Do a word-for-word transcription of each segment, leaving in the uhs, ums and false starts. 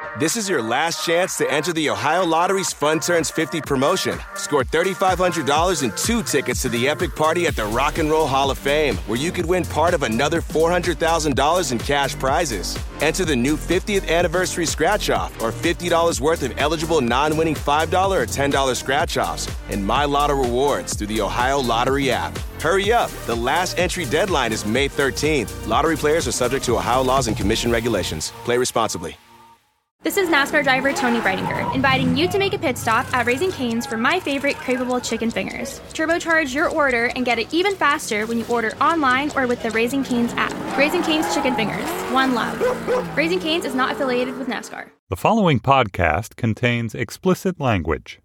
This is your last chance to enter the Ohio Lottery's Fun Turns fifty promotion. Score three thousand five hundred dollars and two tickets to the epic party at the Rock and Roll Hall of Fame, where you could win part of another four hundred thousand dollars in cash prizes. Enter the new fiftieth anniversary scratch-off or fifty dollars worth of eligible non-winning five dollars or ten dollars scratch-offs and My Lotto rewards through the Ohio Lottery app. Hurry up. The last entry deadline is May thirteenth. Lottery players are subject to Ohio laws and commission regulations. Play responsibly. This is NASCAR driver Tony Breidinger, inviting you to make a pit stop at Raising Cane's for my favorite craveable chicken fingers. Turbocharge your order and get it even faster when you order online or with the Raising Cane's app. Raising Cane's Chicken Fingers. One love. Raising Cane's is not affiliated with NASCAR. The following podcast contains explicit language.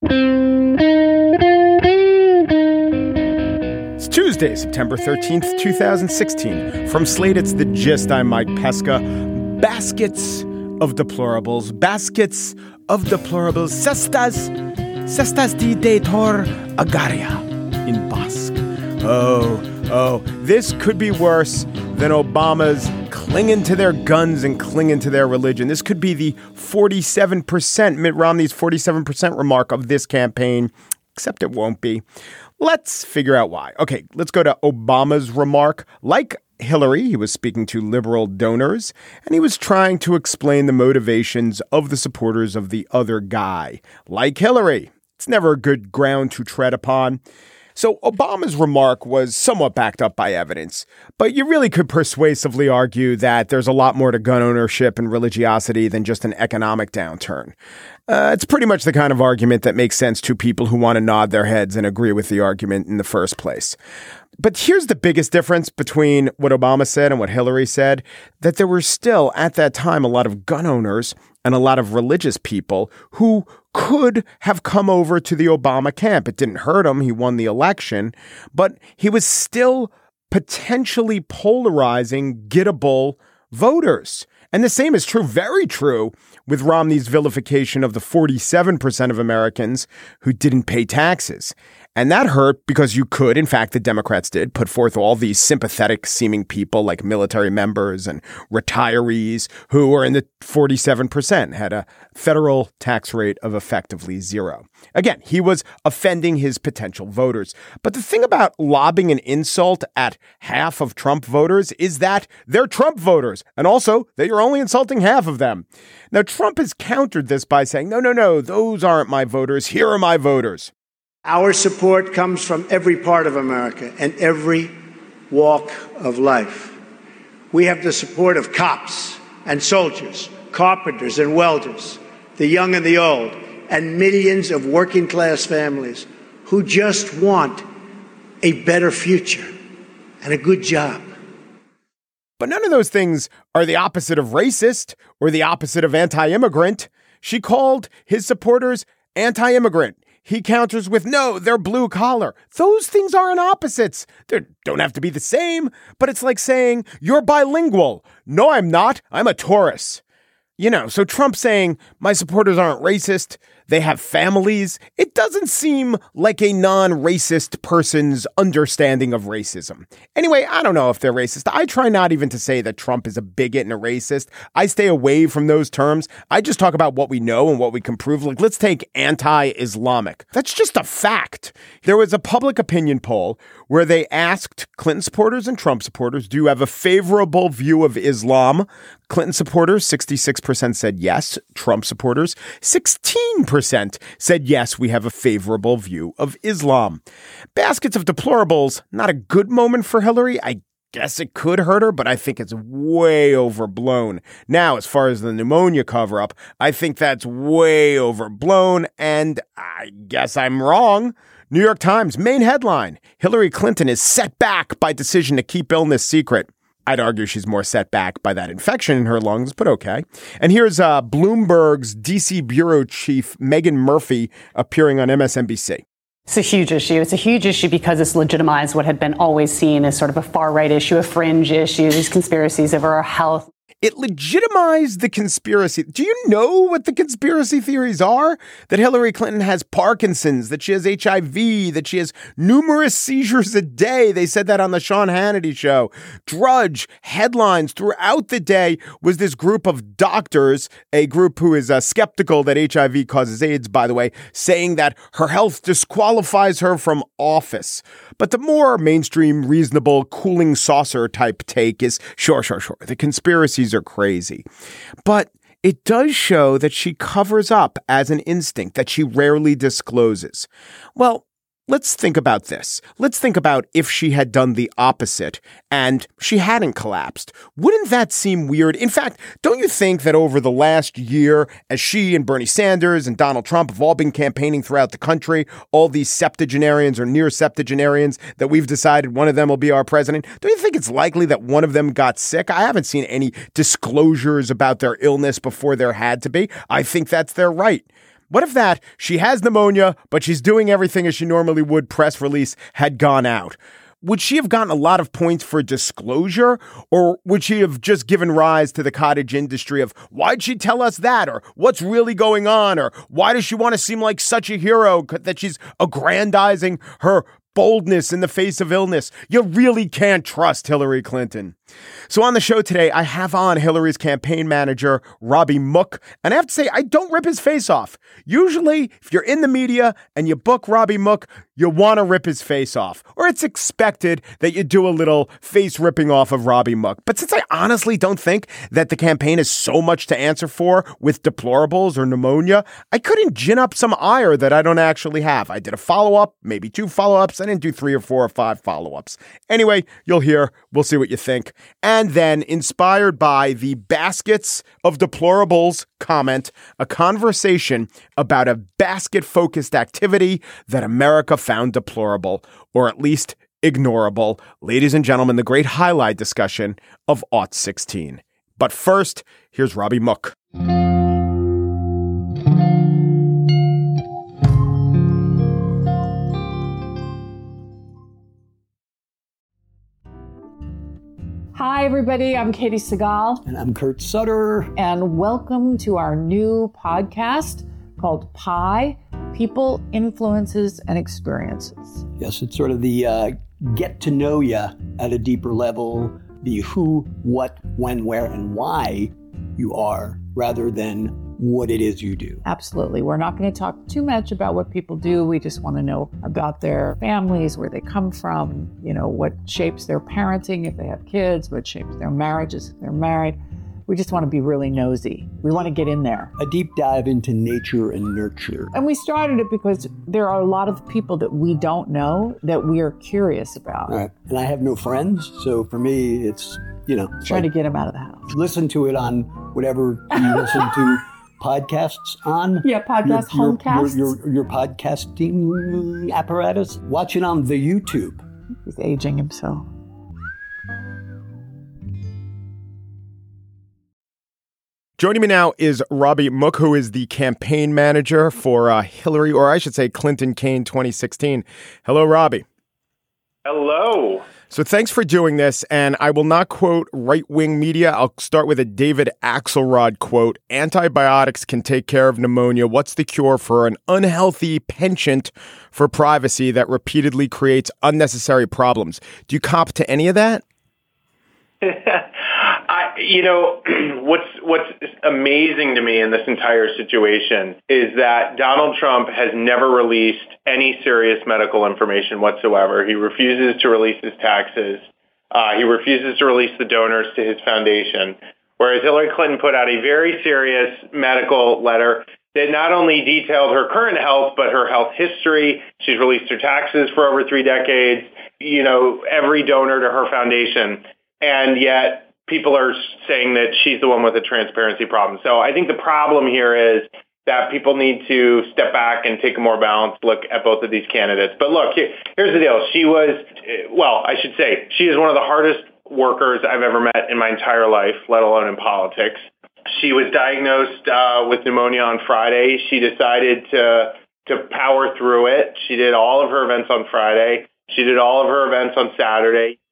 It's Tuesday, September thirteenth, twenty sixteen. From Slate, it's The Gist. I'm Mike Pesca. Baskets of deplorables. Baskets of deplorables. Cestas. Cestas de Dator Agaria in Basque. Oh, oh. This could be worse than Obama's clinging to their guns and clinging to their religion. This could be the forty-seven percent, Mitt Romney's forty-seven percent remark of this campaign, except it won't be. Let's figure out why. Okay, let's go to Obama's remark. Like Hillary, he was speaking to liberal donors, and he was trying to explain the motivations of the supporters of the other guy. Like Hillary, it's never a good ground to tread upon. So Obama's remark was somewhat backed up by evidence, but you really could persuasively argue that there's a lot more to gun ownership and religiosity than just an economic downturn. Uh, it's pretty much the kind of argument that makes sense to people who want to nod their heads and agree with the argument in the first place. But here's the biggest difference between what Obama said and what Hillary said, that there were still at that time a lot of gun owners and a lot of religious people who could have come over to the Obama camp. It didn't hurt him. He won the election, but he was still potentially polarizing gettable voters. And the same is true, very true, with Romney's vilification of the forty-seven percent of Americans who didn't pay taxes. And that hurt because you could, in fact, the Democrats did, put forth all these sympathetic seeming people like military members and retirees who were in the forty-seven percent, had a federal tax rate of effectively zero. Again, he was offending his potential voters. But the thing about lobbing an insult at half of Trump voters is that they're Trump voters, and also that you're only insulting half of them. Now, Trump has countered this by saying, no, no, no, those aren't my voters. Here are my voters. Our support comes from every part of America and every walk of life. We have the support of cops and soldiers, carpenters and welders, the young and the old, and millions of working class families who just want a better future and a good job. But none of those things are the opposite of racist or the opposite of anti-immigrant. She called his supporters anti-immigrant. He counters with, no, they're blue collar. Those things aren't opposites. They don't have to be the same, but it's like saying, you're bilingual. No, I'm not. I'm a Taurus. You know, so Trump saying, my supporters aren't racist, they have families. It doesn't seem like a non-racist person's understanding of racism. Anyway, I don't know if they're racist. I try not even to say that Trump is a bigot and a racist. I stay away from those terms. I just talk about what we know and what we can prove. Like, let's take anti-Islamic. That's just a fact. There was a public opinion poll where they asked Clinton supporters and Trump supporters, do you have a favorable view of Islam? Clinton supporters, sixty-six percent said yes. Trump supporters, sixteen percent said yes, we have a favorable view of Islam. Baskets of deplorables, not a good moment for Hillary. I guess it could hurt her, but I think it's way overblown. Now, as far as the pneumonia cover-up, I think that's way overblown, and I guess I'm wrong. New York Times, main headline, Hillary Clinton is set back by decision to keep illness secret. I'd argue she's more set back by that infection in her lungs, but okay. And here's uh, Bloomberg's D C bureau chief, Meghan Murphy, appearing on M S N B C. It's a huge issue. It's a huge issue because it's legitimized what had been always seen as sort of a far-right issue, a fringe issue, these conspiracies over our health. it legitimized the conspiracy. Do you know what the conspiracy theories are? That Hillary Clinton has Parkinson's, that she has H I V, that she has numerous seizures a day. They said that on the Sean Hannity show. Drudge headlines throughout the day was this group of doctors, a group who is uh, skeptical that H I V causes AIDS, by the way, saying that her health disqualifies her from office. But the more mainstream, reasonable, cooling saucer type take is, sure, sure, sure, the conspiracies are crazy. But it does show that she covers up as an instinct that she rarely discloses. Well, let's think about this. Let's think about if she had done the opposite and she hadn't collapsed. Wouldn't that seem weird? In fact, don't you think that over the last year, as she and Bernie Sanders and Donald Trump have all been campaigning throughout the country, all these septuagenarians or near septuagenarians that we've decided one of them will be our president, don't you think it's likely that one of them got sick? I haven't seen any disclosures about their illness before there had to be. I think that's their right. What if that, she has pneumonia, but she's doing everything as she normally would, press release had gone out? Would she have gotten a lot of points for disclosure, or would she have just given rise to the cottage industry of why'd she tell us that, or what's really going on, or why does she want to seem like such a hero that she's aggrandizing her boldness in the face of illness? You really can't trust Hillary Clinton. So on the show today, I have on Hillary's campaign manager, Robbie Mook. And I have to say, I don't rip his face off. Usually, if you're in the media and you book Robbie Mook, you want to rip his face off. Or it's expected that you do a little face ripping off of Robbie Mook. But since I honestly don't think that the campaign has so much to answer for with deplorables or pneumonia, I couldn't gin up some ire that I don't actually have. I did a follow-up, maybe two follow-ups. I didn't do three or four or five follow-ups. Anyway, you'll hear. We'll see what you think. And then, inspired by the baskets of deplorables comment, a conversation about a basket-focused activity that America found deplorable, or at least ignorable. Ladies and gentlemen, the great highlight discussion of Aught sixteen. But first, here's Robbie Mook. Hi, everybody. I'm Katie Segal. And I'm Kurt Sutter. And welcome to our new podcast called Pi, People, Influences, and Experiences. Yes, it's sort of the uh, get to know you at a deeper level, the who, what, when, where, and why you are, rather than what it is you do. Absolutely. We're not going to talk too much about what people do. We just want to know about their families, where they come from, you know, what shapes their parenting if they have kids, what shapes their marriages if they're married. We just want to be really nosy. We want to get in there. A deep dive into nature and nurture. And we started it because there are a lot of people that we don't know that we are curious about. All right. And I have no friends. So for me, it's, you know, trying like, to get them out of the house. Listen to it on whatever you listen to podcasts on. Yeah, podcast, your, homecasts. Your, your, your podcasting apparatus. Watch it on the YouTube. He's aging himself. Joining me now is Robbie Mook, who is the campaign manager for uh, Hillary, or I should say Clinton Kaine twenty sixteen. Hello, Robbie. Hello. So thanks for doing this, and I will not quote right-wing media. I'll start with a David Axelrod quote. Antibiotics can take care of pneumonia. What's the cure for an unhealthy penchant for privacy that repeatedly creates unnecessary problems? Do you cop to any of that? I, you know, what's what's amazing to me in this entire situation is that Donald Trump has never released any serious medical information whatsoever. He refuses to release his taxes. Uh, he refuses to release the donors to his foundation, whereas Hillary Clinton put out a very serious medical letter that not only detailed her current health, but her health history. She's released her taxes for over three decades, you know, every donor to her foundation. And yet people are saying that she's the one with a transparency problem. So I think the problem here is that people need to step back and take a more balanced look at both of these candidates. But look, here, here's the deal. She was, well, I should say, she is one of the hardest workers I've ever met in my entire life, let alone in politics. She was diagnosed uh, with pneumonia on Friday. She decided to to power through it. She did all of her events on Friday. She did all of her events on Saturday.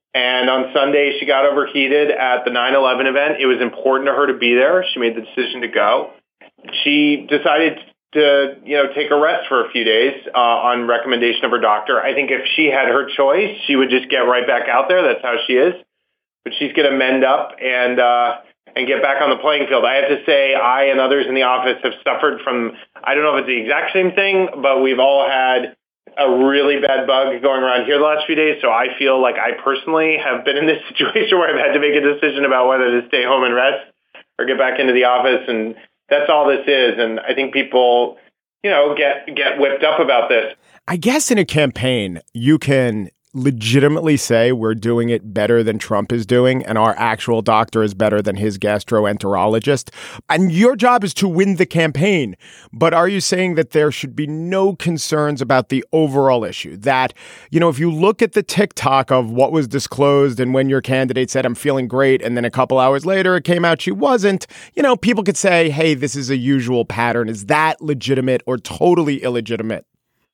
And on Sunday, she got overheated at the nine eleven event. It was important to her to be there. She made the decision to go. She decided to, you know, take a rest for a few days uh, on recommendation of her doctor. I think if she had her choice, she would just get right back out there. That's how she is. But she's going to mend up and uh, and get back on the playing field. I have to say, I and others in the office have suffered from, I don't know if it's the exact same thing, but we've all had a really bad bug going around here the last few days. So I feel like I personally have been in this situation where I've had to make a decision about whether to stay home and rest or get back into the office. And that's all this is. And I think people, you know, get get whipped up about this. I guess in a campaign, you can legitimately say we're doing it better than Trump is doing, and our actual doctor is better than his gastroenterologist. And your job is to win the campaign. But are you saying that there should be no concerns about the overall issue? That, you know, if you look at the TikTok of what was disclosed and when your candidate said, I'm feeling great, and then a couple hours later it came out she wasn't, you know, people could say, hey, this is a usual pattern. Is that legitimate or totally illegitimate?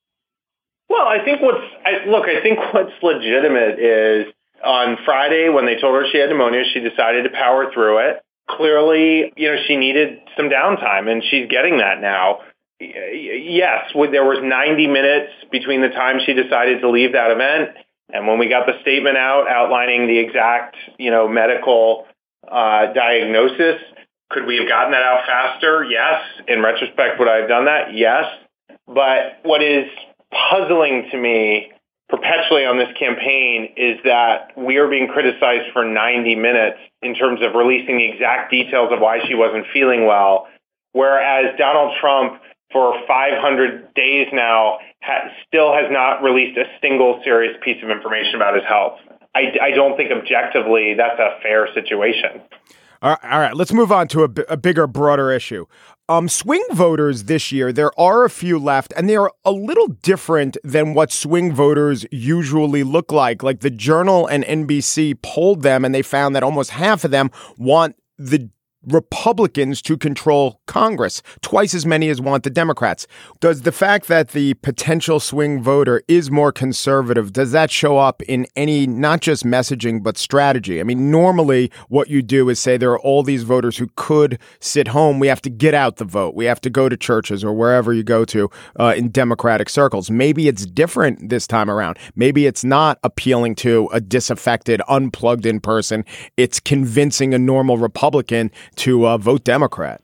Well, I think what's, I, look, I think what's legitimate is on Friday when they told her she had pneumonia, she decided to power through it. Clearly, you know, she needed some downtime, and she's getting that now. Yes, there was ninety minutes between the time she decided to leave that event and when we got the statement out outlining the exact, you know, medical uh, diagnosis. Could we have gotten that out faster? Yes. In retrospect, would I have done that? Yes. But what is puzzling to me perpetually on this campaign is that we are being criticized for ninety minutes in terms of releasing the exact details of why she wasn't feeling well, whereas Donald Trump for five hundred days now ha- still has not released a single serious piece of information about his health. I, I don't think objectively that's a fair situation. All right, all right, let's move on to a, b- a bigger, broader issue. Um, swing voters this year, there are a few left, and they are a little different than what swing voters usually look like. Like the Journal and N B C polled them, and they found that almost half of them want the Republicans to control Congress, twice as many as want the Democrats. Does the fact that the potential swing voter is more conservative, does that show up in any, not just messaging, but strategy? I mean, normally what you do is say there are all these voters who could sit home. We have to get out the vote. We have to go to churches or wherever you go to uh, in Democratic circles. Maybe it's different this time around. Maybe it's not appealing to a disaffected, unplugged in person. It's convincing a normal Republican to uh, vote Democrat?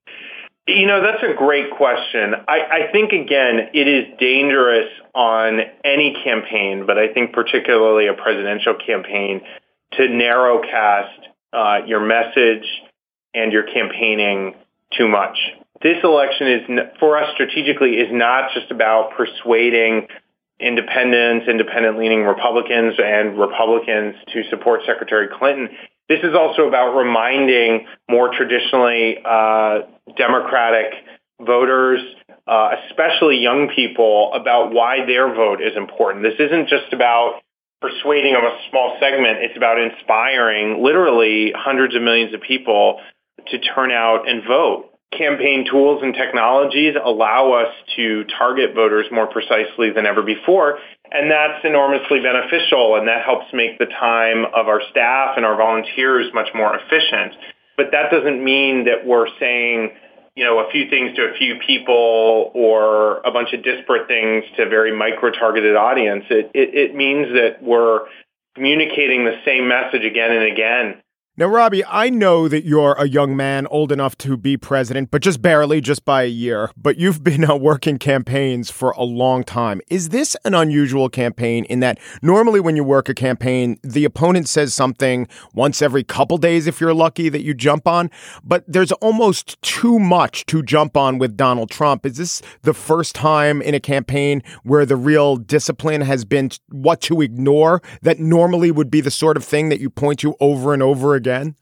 You know, that's a great question. I, I think, again, it is dangerous on any campaign, but I think particularly a presidential campaign, to narrowcast uh, your message and your campaigning too much. This election is, for us strategically, is not just about persuading independents, independent-leaning Republicans and Republicans to support Secretary Clinton. This is also about reminding more traditionally uh, Democratic voters, uh, especially young people, about why their vote is important. This isn't just about persuading of a small segment. It's about inspiring literally hundreds of millions of people to turn out and vote. Campaign tools and technologies allow us to target voters more precisely than ever before, and that's enormously beneficial, and that helps make the time of our staff and our volunteers much more efficient. But that doesn't mean that we're saying, you know, a few things to a few people or a bunch of disparate things to a very micro-targeted audience. It, it, it means that we're communicating the same message again and again. Now, Robbie, I know that you're a young man old enough to be president, but just barely, just by a year. But you've been uh, working campaigns for a long time. Is this an unusual campaign in that normally when you work a campaign, the opponent says something once every couple days, if you're lucky, that you jump on? But there's almost too much to jump on with Donald Trump. Is this the first time in a campaign where the real discipline has been what to ignore that normally would be the sort of thing that you point to over and over again? Again?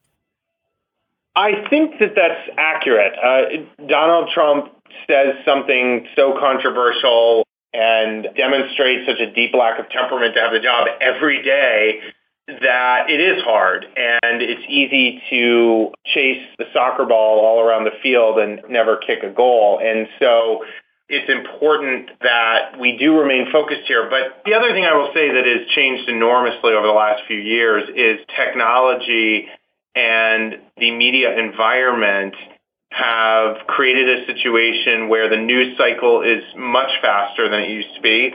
I think that that's accurate. Uh, Donald Trump says something so controversial and demonstrates such a deep lack of temperament to have the job every day that it is hard, and it's easy to chase the soccer ball all around the field and never kick a goal. And so it's important that we do remain focused here. But the other thing I will say that has changed enormously over the last few years is technology and the media environment have created a situation where the news cycle is much faster than it used to be.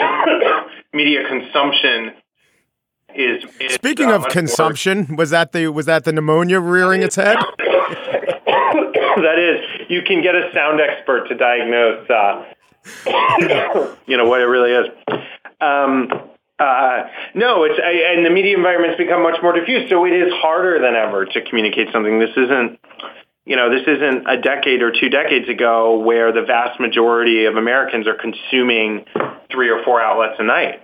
Media consumption is, is Speaking uh, of consumption, more. was that the was that the pneumonia rearing its head? That is, you can get a sound expert to diagnose, uh, you know, what it really is. Um, uh, no, it's I, and the media environment's become much more diffuse, so it is harder than ever to communicate something. This isn't, you know, this isn't a decade or two decades ago where the vast majority of Americans are consuming three or four outlets a night.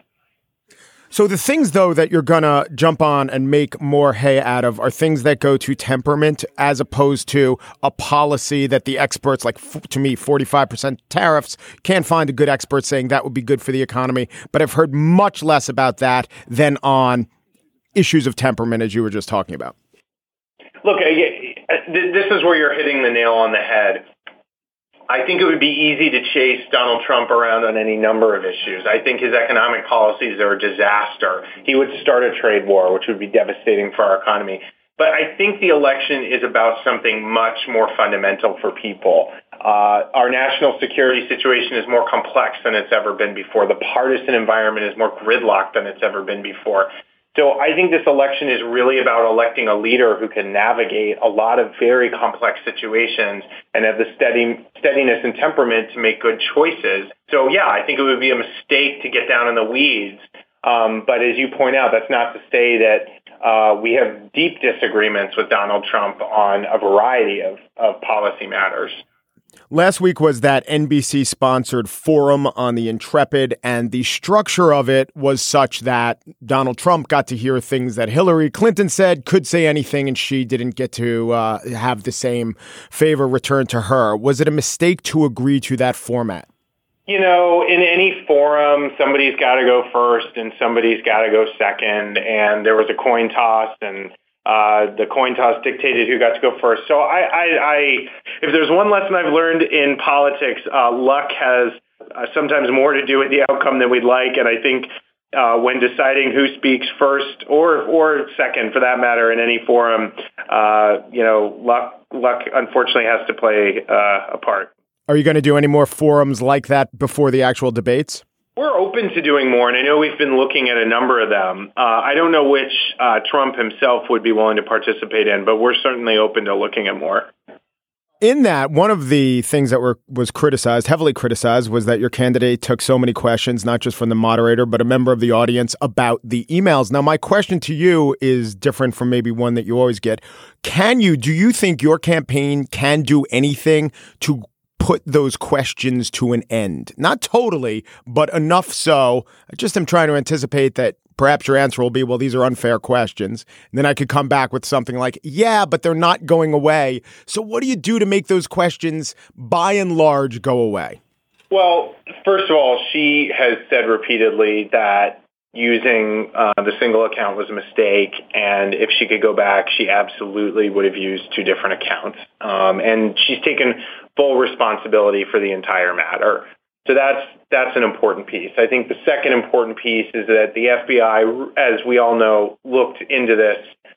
So the things, though, that you're going to jump on and make more hay out of are things that go to temperament as opposed to a policy that the experts, like f- to me, forty-five percent tariffs, can't find a good expert saying that would be good for the economy. But I've heard much less about that than on issues of temperament, as you were just talking about. Look, this is where you're hitting the nail on the head. I think it would be easy to chase Donald Trump around on any number of issues. I think his economic policies are a disaster. He would start a trade war, which would be devastating for our economy. But I think the election is about something much more fundamental for people. Uh, our national security situation is more complex than it's ever been before. The partisan environment is more gridlocked than it's ever been before. So I think this election is really about electing a leader who can navigate a lot of very complex situations and have the steady, steadiness and temperament to make good choices. So, yeah, I think it would be a mistake to get down in the weeds. Um, but as you point out, that's not to say that uh, we have deep disagreements with Donald Trump on a variety of, of policy matters. Last week was that N B C-sponsored forum on the Intrepid, and the structure of it was such that Donald Trump got to hear things that Hillary Clinton said, could say anything, and she didn't get to uh, have the same favor returned to her. Was it a mistake to agree to that format? You know, in any forum, somebody's got to go first and somebody's got to go second, and there was a coin toss, and Uh, the coin toss dictated who got to go first. So I, I, I if there's one lesson I've learned in politics, uh, luck has uh, sometimes more to do with the outcome than we'd like. And I think uh, when deciding who speaks first or or second, for that matter, in any forum, uh, you know, luck luck unfortunately has to play uh, a part. Are you going to do any more forums like that before the actual debates? We're open to doing more, and I know we've been looking at a number of them. Uh, I don't know which uh, Trump himself would be willing to participate in, but we're certainly open to looking at more. In that, one of the things that were was criticized, heavily criticized, was that your candidate took so many questions, not just from the moderator, but a member of the audience about the emails. Now, my question to you is different from maybe one that you always get. Can you, do you think your campaign can do anything to put those questions to an end? Not totally, but enough so. I just am trying to anticipate that perhaps your answer will be, well, these are unfair questions. And then I could come back with something like, yeah, but they're not going away. So what do you do to make those questions, by and large, go away? Well, first of all, she has said repeatedly that using uh, the single account was a mistake, and if she could go back, she absolutely would have used two different accounts. Um, and she's taken full responsibility for the entire matter. So that's that's an important piece. I think the second important piece is that the F B I, as we all know, looked into this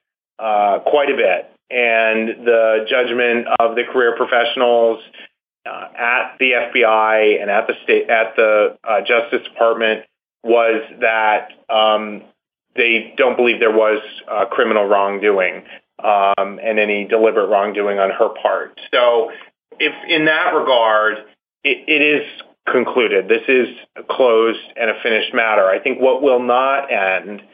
uh, quite a bit, and the judgment of the career professionals uh, at the F B I and at the state at the uh, Justice Department was that um, they don't believe there was uh, criminal wrongdoing um, and any deliberate wrongdoing on her part. So if in that regard, it, it is concluded. This is closed and a finished matter. I think what will not end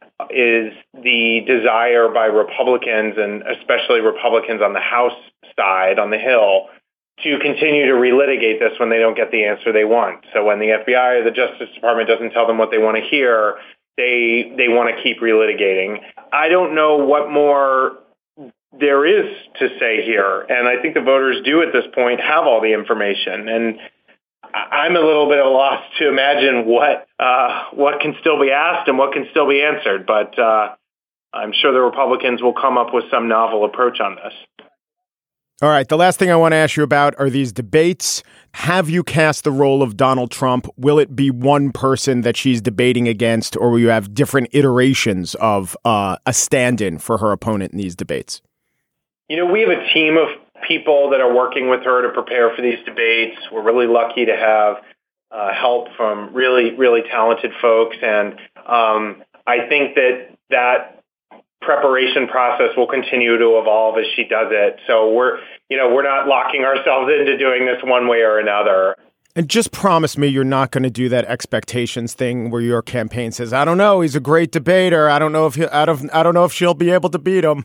is the desire by Republicans, and especially Republicans on the House side, on the Hill, to continue to relitigate this when they don't get the answer they want. So when the F B I or the Justice Department doesn't tell them what they want to hear, they they want to keep relitigating. I don't know what more there is to say here, and I think the voters do at this point have all the information. And I'm a little bit at a loss to imagine what uh, what can still be asked and what can still be answered. But uh, I'm sure the Republicans will come up with some novel approach on this. All right, the last thing I want to ask you about are these debates. Have you cast the role of Donald Trump? Will it be one person that she's debating against, or will you have different iterations of uh, a stand-in for her opponent in these debates? You know, we have a team of people that are working with her to prepare for these debates. We're really lucky to have uh, help from really, really talented folks. And um, I think that that preparation process will continue to evolve as she does it. So we're, you know, we're not locking ourselves into doing this one way or another. And just promise me you're not going to do that expectations thing where your campaign says, I don't know, he's a great debater. I don't know if he, I don't, I don't know if she'll be able to beat him.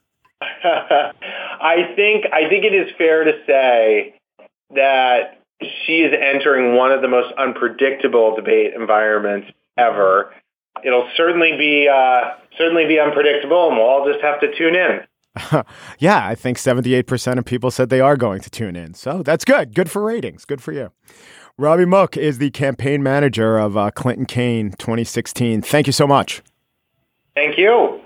I think I think it is fair to say that she is entering one of the most unpredictable debate environments ever. It'll certainly be uh, certainly be unpredictable, and we'll all just have to tune in. Yeah, I think seventy-eight percent of people said they are going to tune in. So that's good. Good for ratings. Good for you. Robbie Mook is the campaign manager of uh, Clinton Kaine twenty sixteen. Thank you so much. Thank you.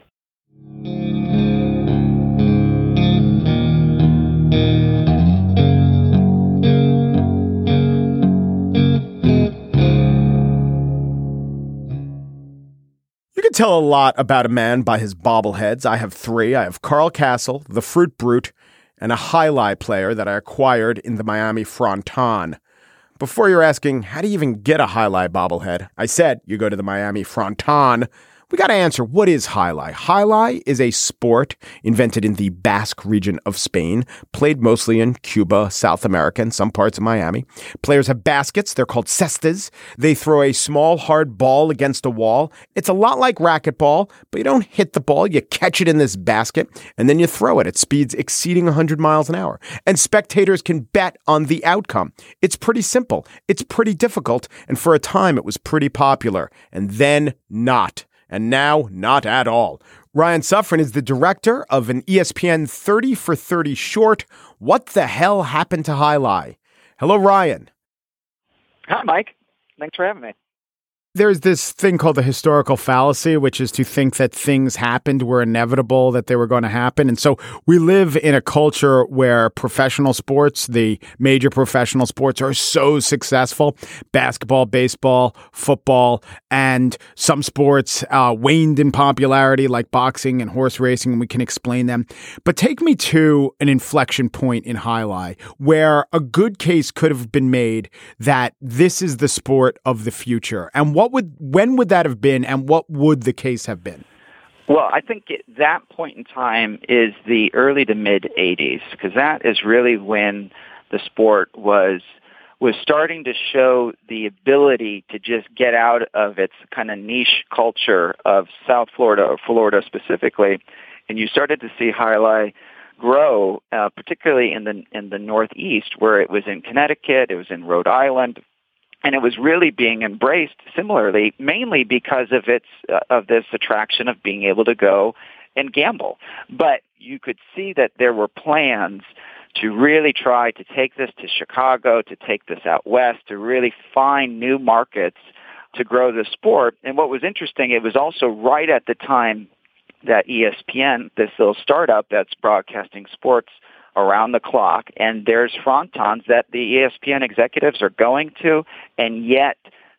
You can tell a lot about a man by his bobbleheads. I have three. I have Carl Castle, the Fruit Brute, and a Jai-Alai player that I acquired in the Miami Fronton. Before you're asking, how do you even get a Jai-Alai bobblehead? I said, you go to the Miami Fronton. We got to answer, what is Jai-Alai? Jai-Alai is a sport invented in the Basque region of Spain, played mostly in Cuba, South America, and some parts of Miami. Players have baskets. They're called cestas. They throw a small, hard ball against a wall. It's a lot like racquetball, but you don't hit the ball. You catch it in this basket, and then you throw it at speeds exceeding one hundred miles an hour. And spectators can bet on the outcome. It's pretty simple. It's pretty difficult, and for a time, it was pretty popular. And then not. And now, not at all. Ryan Suffren is the director of an E S P N thirty for thirty short, What the Hell Happened to Jai-Alai? Hello, Ryan. Hi, Mike. Thanks for having me. There's this thing called the historical fallacy, which is to think that things happened were inevitable, that they were going to happen. And so we live in a culture where professional sports, the major professional sports, are so successful. Basketball, baseball, football, and some sports uh, waned in popularity like boxing and horse racing, and we can explain them. But take me to an inflection point in Jai-Alai where a good case could have been made that this is the sport of the future. And what would, when would that have been, and what would the case have been? Well, I think at that point in time is the early to mid eighties, because that is really when the sport was was starting to show the ability to just get out of its kind of niche culture of South Florida, or Florida specifically, and you started to see Jai-Alai grow, uh, particularly in the in the Northeast, where it was in Connecticut, it was in Rhode Island. And it was really being embraced similarly, mainly because of its uh, of this attraction of being able to go and gamble. But you could see that there were plans to really try to take this to Chicago, to take this out west, to really find new markets to grow the sport. And what was interesting, it was also right at the time that E S P N, this little startup that's broadcasting sports around the clock, and there's frontons that the E S P N executives are going to, and yet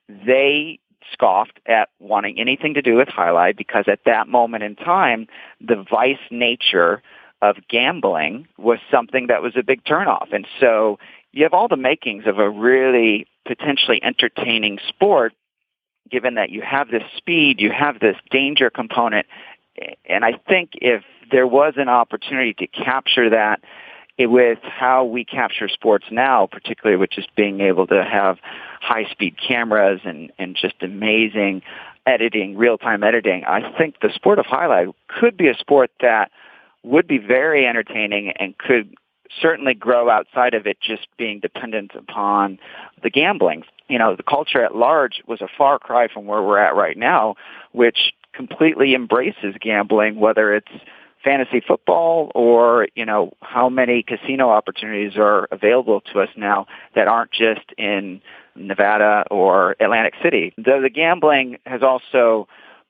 they scoffed at wanting anything to do with Jai-Alai, because at that moment in time, the vice nature of gambling was something that was a big turnoff. And so you have all the makings of a really potentially entertaining sport, given that you have this speed, you have this danger component. And I think if there was an opportunity to capture that with how we capture sports now, particularly with just being able to have high-speed cameras and, and just amazing editing, real-time editing, I think the sport of Jai-Alai could be a sport that would be very entertaining and could certainly grow outside of it just being dependent upon the gambling. You know, the culture at large was a far cry from where we're at right now, which completely embraces gambling, whether it's fantasy football or, you know, how many casino opportunities are available to us now that aren't just in Nevada or Atlantic City. The, the gambling has also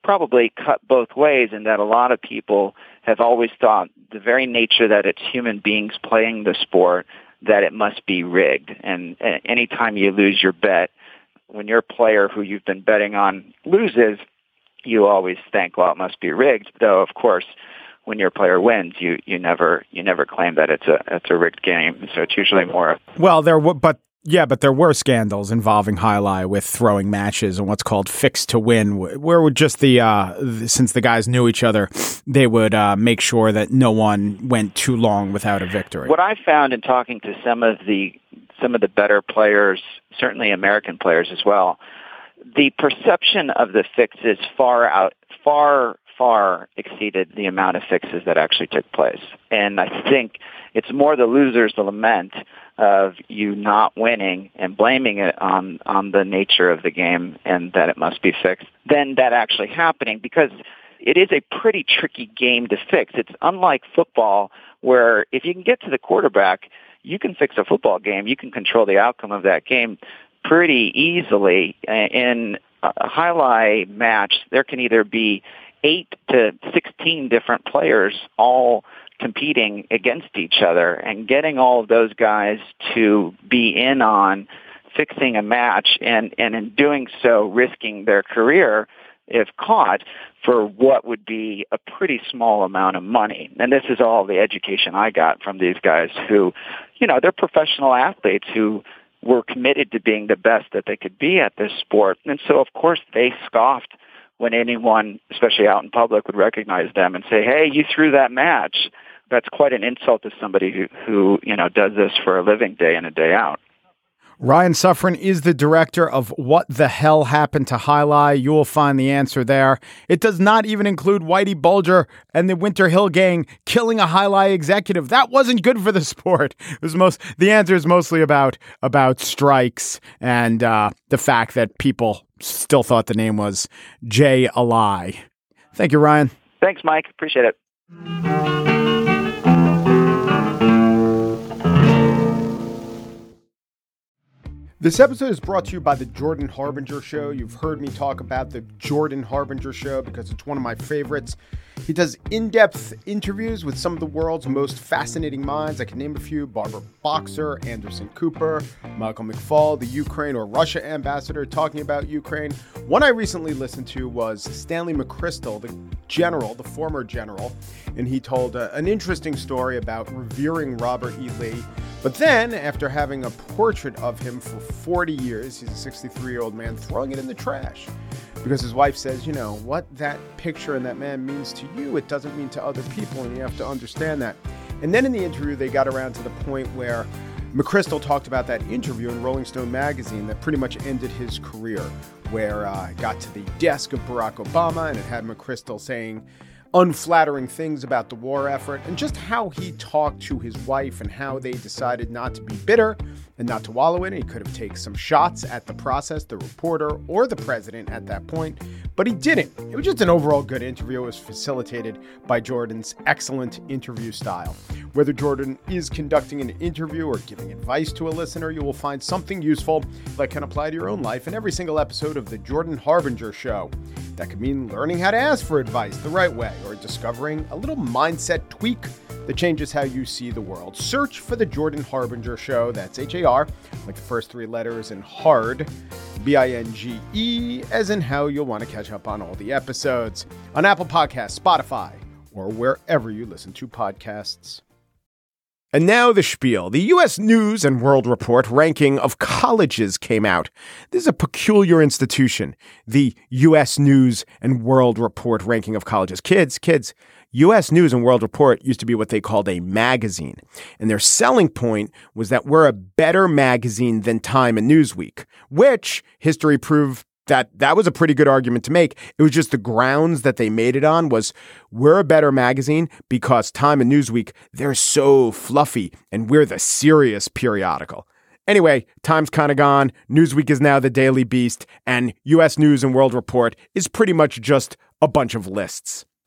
probably cut both ways in that a lot of people have always thought the very nature that it's human beings playing the sport, that it must be rigged. And uh, anytime you lose your bet, when your player who you've been betting on loses, you always think, well, it must be rigged. Though, of course, when your player wins, you, you never you never claim that it's a it's a rigged game. So it's usually more. Well, there w- but yeah, but there were scandals involving Highlight with throwing matches and what's called fixed to win, where would just the uh, since the guys knew each other, they would uh, make sure that no one went too long without a victory. What I found in talking to some of the some of the better players, certainly American players as well, the perception of the fixes far out far far exceeded the amount of fixes that actually took place. And I think it's more the losers, the lament of you not winning and blaming it on, on the nature of the game and that it must be fixed than that actually happening, because it is a pretty tricky game to fix. It's unlike football, where if you can get to the quarterback, you can fix a football game. You can control the outcome of that game pretty easily. In a highlight match, there can either be eight to sixteen different players all competing against each other, and getting all of those guys to be in on fixing a match and, and in doing so risking their career if caught for what would be a pretty small amount of money. And this is all the education I got from these guys who, you know, they're professional athletes who were committed to being the best that they could be at this sport. And so, of course, they scoffed when anyone, especially out in public, would recognize them and say, hey, you threw that match. That's quite an insult to somebody who, who, you know, does this for a living day in and day out. Ryan Suffren is the director of What the Hell Happened to Highlight. You will find the answer there. It does not even include Whitey Bulger and the Winter Hill Gang killing a Highlight executive. That wasn't good for the sport. It was most. The answer is mostly about about strikes and uh, the fact that people still thought the name was Jay Alai. Thank you, Ryan. Thanks, Mike. Appreciate it. This episode is brought to you by the Jordan Harbinger Show. You've heard me talk about the Jordan Harbinger Show because it's one of my favorites. He does in-depth interviews with some of the world's most fascinating minds. I can name a few: Barbara Boxer, Anderson Cooper, Michael McFaul, the Ukraine or Russia ambassador talking about Ukraine. One I recently listened to was Stanley McChrystal, the general, the former general, and he told uh, an interesting story about revering Robert E. Lee. But then, after having a portrait of him for forty years, he's a sixty-three-year-old man, throwing it in the trash. Because his wife says, you know, what that picture and that man means to you, it doesn't mean to other people, and you have to understand that. And then in the interview, they got around to the point where McChrystal talked about that interview in Rolling Stone magazine that pretty much ended his career, where uh, it got to the desk of Barack Obama, and it had McChrystal saying unflattering things about the war effort, and just how he talked to his wife and how they decided not to be bitter and not to wallow in it. He could have taken some shots at the process, the reporter, or the president at that point, but he didn't. It was just an overall good interview. It was facilitated by Jordan's excellent interview style. Whether Jordan is conducting an interview or giving advice to a listener, you will find something useful that can apply to your own life in every single episode of the Jordan Harbinger Show. That could mean learning how to ask for advice the right way, or discovering a little mindset tweak that changes how you see the world. Search for the Jordan Harbinger Show. That's H A R, like the first three letters, and hard, B I N G E, as in how you'll want to catch up on all the episodes on Apple Podcasts, Spotify, or wherever you listen to podcasts. And now the spiel. The U S News and World Report ranking of colleges came out. This is a peculiar institution, the U S News and World Report ranking of colleges. Kids, kids, U S News and World Report used to be what they called a magazine. And their selling point was that we're a better magazine than Time and Newsweek, which history proved that that was a pretty good argument to make. It was just the grounds that they made it on was we're a better magazine because Time and Newsweek, they're so fluffy and we're the serious periodical. Anyway, Time's kind of gone. Newsweek is now the Daily Beast, and U S News and World Report is pretty much just a bunch of lists.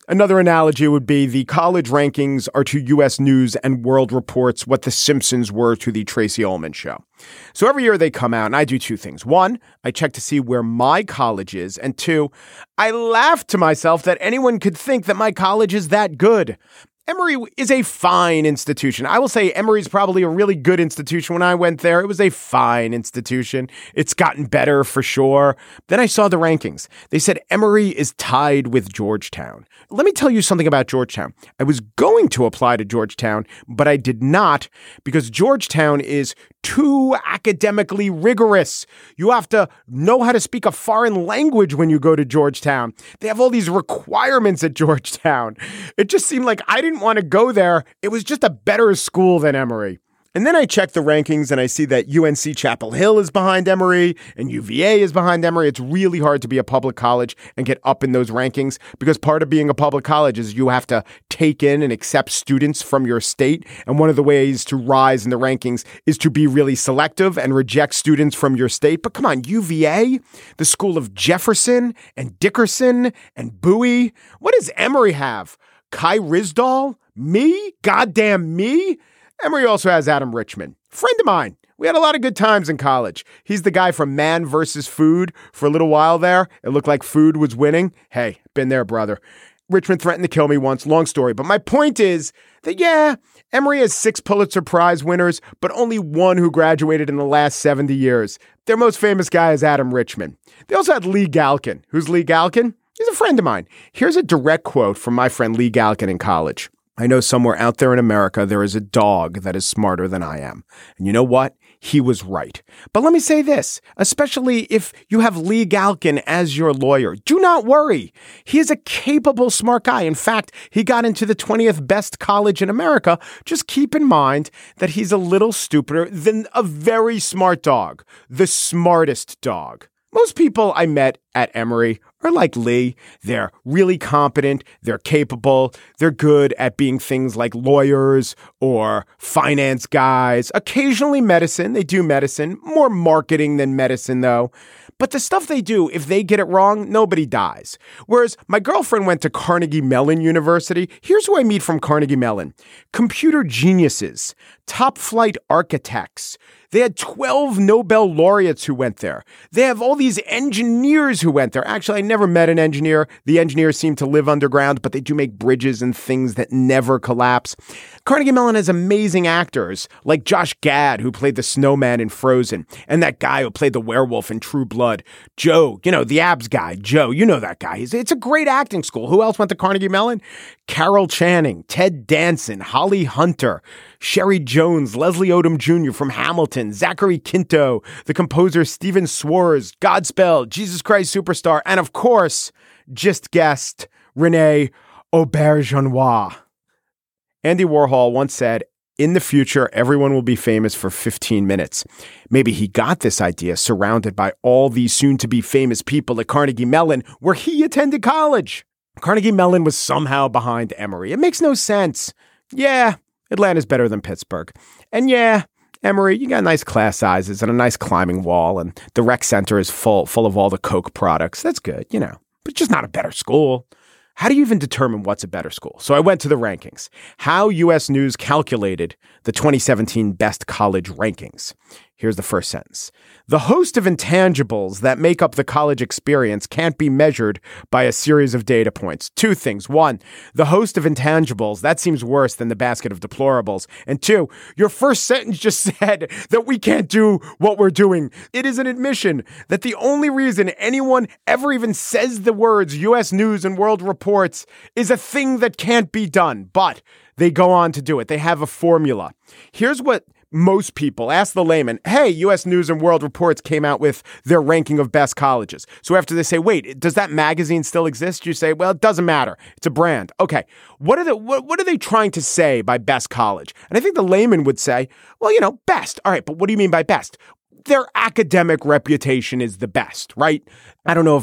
Another analogy would be the college rankings are to U S News and World Reports what The Simpsons were to the Tracy Ullman Show. So every year they come out and I do two things. One, I check to see where my college is. And two, I laugh to myself that anyone could think that my college is that good. Emory is a fine institution. I will say Emory is probably a really good institution. When I went there, it was a fine institution. It's gotten better for sure. Then I saw the rankings. They said Emory is tied with Georgetown. Let me tell you something about Georgetown. I was going to apply to Georgetown, but I did not because Georgetown is too academically rigorous. You have to know how to speak a foreign language when you go to Georgetown. They have all these requirements at Georgetown. It just seemed like I didn't want to go there. It was just a better school than Emory. And then I check the rankings and I see that U N C Chapel Hill is behind Emory and U V A is behind Emory. It's really hard to be a public college and get up in those rankings because part of being a public college is you have to take in and accept students from your state. And one of the ways to rise in the rankings is to be really selective and reject students from your state. But come on, U V A, the school of Jefferson and Dickerson and Bowie. What does Emory have? Kai Ryssdal? Me? Goddamn me? Emory also has Adam Richman, friend of mine. We had a lot of good times in college. He's the guy from Man versus Food. For a little while there, it looked like food was winning. Hey, been there, brother. Richmond threatened to kill me once. Long story. But my point is that, yeah, Emory has six Pulitzer Prize winners, but only one who graduated in the last seventy years. Their most famous guy is Adam Richman. They also had Lee Galkin. Who's Lee Galkin? He's a friend of mine. Here's a direct quote from my friend Lee Galkin in college. I know somewhere out there in America, there is a dog that is smarter than I am. And you know what? He was right. But let me say this, especially if you have Lee Galkin as your lawyer, do not worry. He is a capable, smart guy. In fact, he got into the twentieth best college in America. Just keep in mind that he's a little stupider than a very smart dog, the smartest dog. Most people I met at Emory are like Lee. They're really competent. They're capable. They're good at being things like lawyers or finance guys. Occasionally medicine. They do medicine. More marketing than medicine, though. But the stuff they do, if they get it wrong, nobody dies. Whereas my girlfriend went to Carnegie Mellon University. Here's who I meet from Carnegie Mellon. Computer geniuses, top flight architects. They had twelve Nobel laureates who went there. They have all these engineers who went there. Actually, I never met an engineer. The engineers seem to live underground, but they do make bridges and things that never collapse. Carnegie Mellon has amazing actors like Josh Gad, who played the snowman in Frozen, and that guy who played the werewolf in True Blood. Joe, you know, the abs guy. Joe, you know that guy. It's a great acting school. Who else went to Carnegie Mellon? Carol Channing, Ted Danson, Holly Hunter, Sherry Jones, Leslie Odom Junior from Hamilton, Zachary Quinto, the composer Stephen Schwartz, Godspell, Jesus Christ Superstar, and of course, just guessed, Rene Auberjonois. Andy Warhol once said, in the future, everyone will be famous for fifteen minutes. Maybe he got this idea surrounded by all these soon-to-be famous people at Carnegie Mellon, where he attended college. Carnegie Mellon was somehow behind Emory. It makes no sense. Yeah, Atlanta's better than Pittsburgh. And yeah, Emory, you got nice class sizes and a nice climbing wall, and the rec center is full, full of all the Coke products. That's good, you know, but it's just not a better school. How do you even determine what's a better school? So I went to the rankings. How U S News calculated the twenty seventeen best college rankings. Here's the first sentence. The host of intangibles that make up the college experience can't be measured by a series of data points. Two things. One, the host of intangibles, that seems worse than the basket of deplorables. And two, your first sentence just said that we can't do what we're doing. It is an admission that the only reason anyone ever even says the words U S News and World Reports is a thing that can't be done. But they go on to do it. They have a formula. Here's what most people ask the layman. Hey, U S News and World Reports came out with their ranking of best colleges. So after they say, wait, does that magazine still exist? You say, well, it doesn't matter. It's a brand. Okay. What are the, what, what are they trying to say by best college? And I think the layman would say, well, you know, best. All right. But what do you mean by best? Their academic reputation is the best, right? I don't know if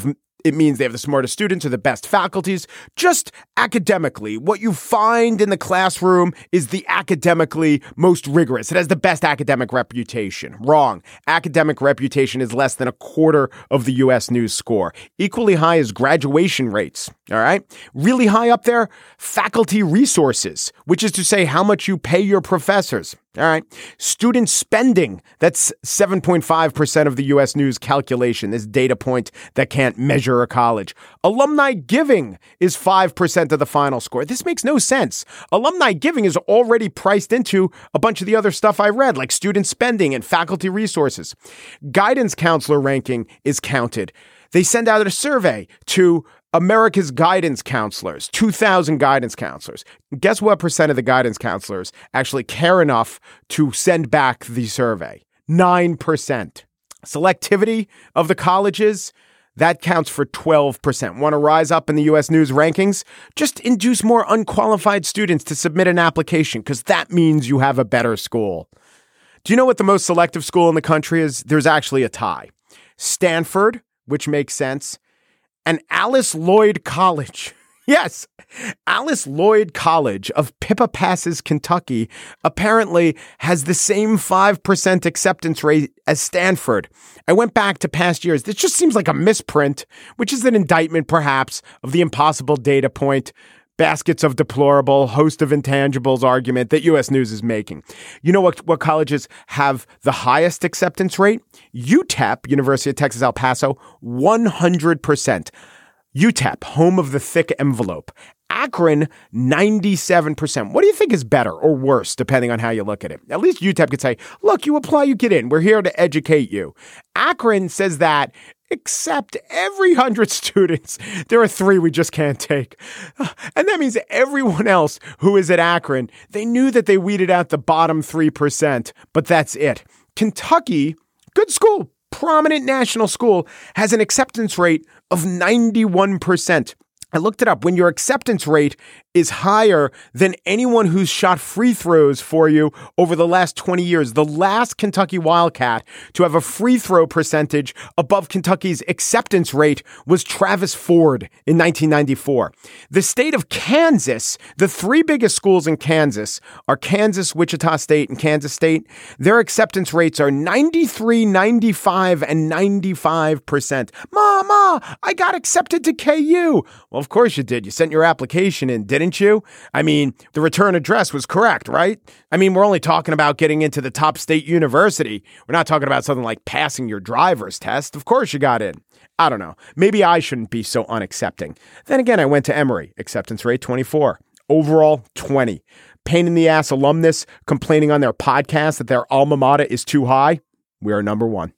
It means they have the smartest students or the best faculties. Just academically, what you find in the classroom is the academically most rigorous. It has the best academic reputation. Wrong. Academic reputation is less than a quarter of the U S News score. Equally high is graduation rates. All right. Really high up there, faculty resources, which is to say how much you pay your professors. All right. Student spending. That's seven point five percent of the U S News calculation. This data point that can't measure a college. Alumni giving is five percent of the final score. This makes no sense. Alumni giving is already priced into a bunch of the other stuff I read, like student spending and faculty resources. Guidance counselor ranking is counted. They send out a survey to America's guidance counselors, two thousand guidance counselors. Guess what percent of the guidance counselors actually care enough to send back the survey? nine percent. Selectivity of the colleges, that counts for twelve percent. Want to rise up in the U S News rankings? Just induce more unqualified students to submit an application, because that means you have a better school. Do you know what the most selective school in the country is? There's actually a tie. Stanford, which makes sense, and Alice Lloyd College. Yes, Alice Lloyd College of Pippa Passes, Kentucky, apparently has the same five percent acceptance rate as Stanford. I went back to past years. This just seems like a misprint, which is an indictment, perhaps, of the impossible data point, baskets of deplorable, host of intangibles argument that U S News is making. You know what, what colleges have the highest acceptance rate? U T E P, University of Texas, El Paso, one hundred percent. U T E P, home of the thick envelope. Akron, ninety-seven percent. What do you think is better or worse, depending on how you look at it? At least U T E P could say, look, you apply, you get in. We're here to educate you. Akron says that, except every hundred students, there are three we just can't take. And that means everyone else who is at Akron, they knew that they weeded out the bottom three percent, but that's it. Kentucky, good school, prominent national school, has an acceptance rate of ninety-one percent. I looked it up. When your acceptance rate is higher than anyone who's shot free throws for you over the last twenty years, the last Kentucky Wildcat to have a free throw percentage above Kentucky's acceptance rate was Travis Ford in nineteen ninety-four. The state of Kansas, the three biggest schools in Kansas are Kansas, Wichita State, and Kansas State. Their acceptance rates are ninety-three, ninety-five, and ninety-five percent. Ma, ma, I got accepted to K U. Well, of course you did. You sent your application in, didn't you? I mean, the return address was correct, right? I mean, we're only talking about getting into the top state university. We're not talking about something like passing your driver's test. Of course you got in. I don't know. Maybe I shouldn't be so unaccepting. Then again, I went to Emory. Acceptance rate twenty-four. Overall, twenty. Pain in the ass alumnus complaining on their podcast that their alma mater is too high. We are number one.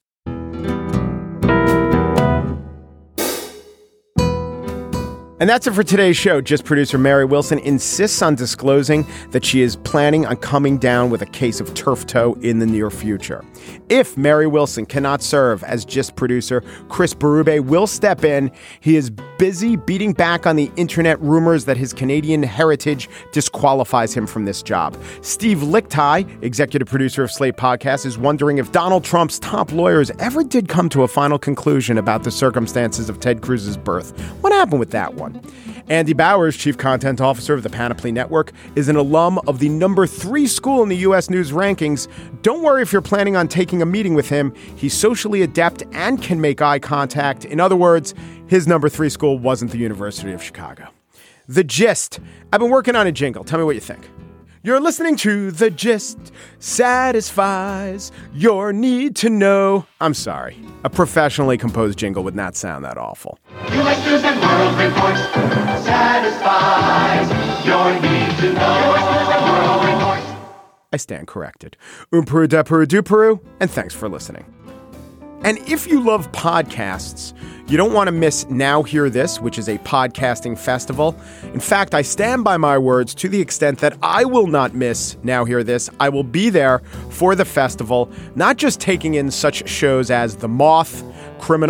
And that's it for today's show. Just producer Mary Wilson insists on disclosing that she is planning on coming down with a case of turf toe in the near future. If Mary Wilson cannot serve as Gist producer, Chris Berube will step in. He is busy beating back on the internet rumors that his Canadian heritage disqualifies him from this job. Steve Lickteig, executive producer of Slate Podcast, is wondering if Donald Trump's top lawyers ever did come to a final conclusion about the circumstances of Ted Cruz's birth. What happened with that one? Andy Bowers, chief content officer of the Panoply Network, is an alum of the number three school in the U S News rankings. Don't worry if you're planning on taking a meeting with him. He's socially adept and can make eye contact. In other words, his number three school wasn't the University of Chicago. The Gist. I've been working on a jingle. Tell me what you think. You're listening to The Gist. Satisfies your need to know. I'm sorry. A professionally composed jingle would not sound that awful. U S News and World Report satisfies your need to know. U S News and World Report. I stand corrected. Umperu depuru duperu, and thanks for listening. And if you love podcasts, you don't want to miss Now Hear This, which is a podcasting festival. In fact, I stand by my words to the extent that I will not miss Now Hear This. I will be there for the festival, not just taking in such shows as The Moth, Criminal,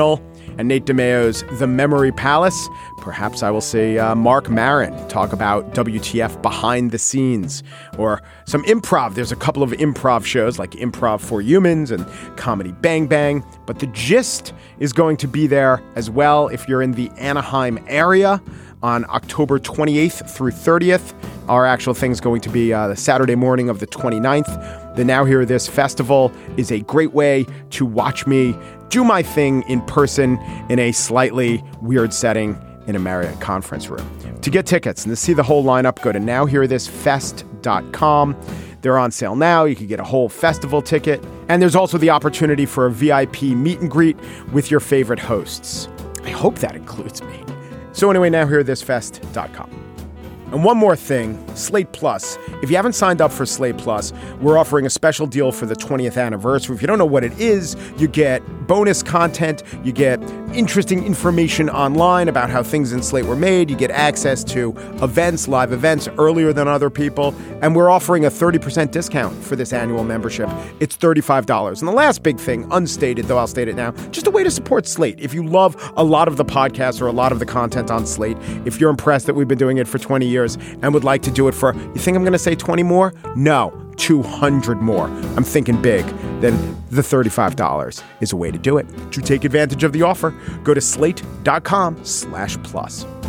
and Nate DeMeo's The Memory Palace. Perhaps I will see uh, Mark Maron talk about W T F behind the scenes, or some improv. There's a couple of improv shows like Improv for Humans and Comedy Bang Bang, but the gist is going to be there as well if you're in the Anaheim area on October twenty-eighth through thirtieth. Our actual thing is going to be uh, the Saturday morning of the twenty-ninth. The Now Hear This Festival is a great way to watch me do my thing in person in a slightly weird setting in a Marriott conference room. To get tickets and to see the whole lineup, go to now hear this fest dot com. They're on sale now. You can get a whole festival ticket. And there's also the opportunity for a V I P meet and greet with your favorite hosts. I hope that includes me. So anyway, now hear this fest dot com. And one more thing, Slate Plus. If you haven't signed up for Slate Plus, we're offering a special deal for the twentieth anniversary. If you don't know what it is, you get bonus content, you get interesting information online about how things in Slate were made, you get access to events, live events earlier than other people, and we're offering a thirty percent discount for this annual membership. It's thirty-five dollars. And the last big thing, unstated, though I'll state it now, just a way to support Slate. If you love a lot of the podcasts or a lot of the content on Slate, if you're impressed that we've been doing it for twenty years and would like to do it for, you think I'm going to say twenty more? No, two hundred more. I'm thinking big. Then the thirty-five dollars is a way to do it. To take advantage of the offer, go to slate dot com slash plus.